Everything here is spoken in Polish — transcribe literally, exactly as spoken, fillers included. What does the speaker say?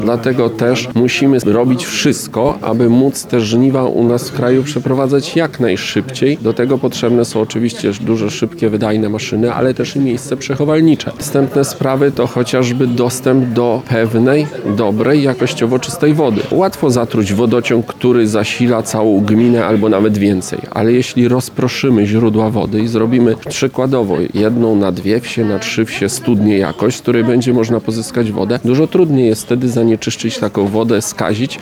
Dlatego też musimy robić wszystko, aby móc te żniwa u nas w kraju przeprowadzać jak najszybciej. Do tego potrzebne są oczywiście duże, szybkie, wydajne maszyny, ale też i miejsce przechowalnicze. Następne sprawy to chociażby dostęp do pewnej, dobrej, jakościowo czystej wody. Łatwo zatruć wodociąg, który zasila całą gminę albo nawet więcej, ale jeśli rozproszymy źródła wody i zrobimy przykładowo jedną na dwie wsie, na trzy wsie studnię jakość, z której będzie można pozyskać wodę, dużo trudniej jest wtedy zanieczyszczyć taką wodę, skazić,